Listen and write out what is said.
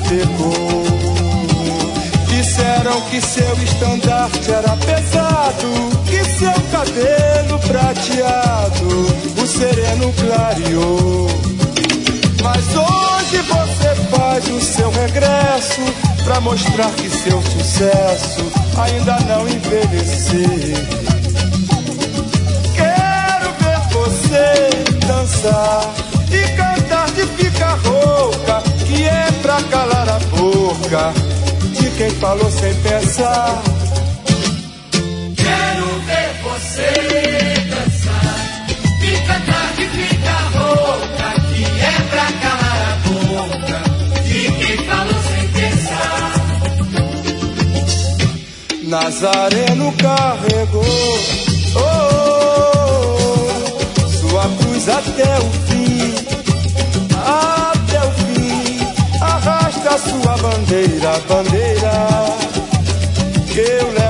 pecou. Disseram que seu estandarte era pesado, que seu cabelo prateado o sereno clareou. Mas hoje você faz o seu regresso pra mostrar que seu sucesso ainda não envelheceu. Quero ver você dançar e cantar de pica rouca, que é pra calar a boca de quem falou sem pensar. Quero ver você dançar e cantar de pica rouca, que é pra calar a boca de quem falou sem pensar. Nazareno carregou sua cruz até o fim, até o fim. Arrasta sua bandeira, bandeira, que eu levo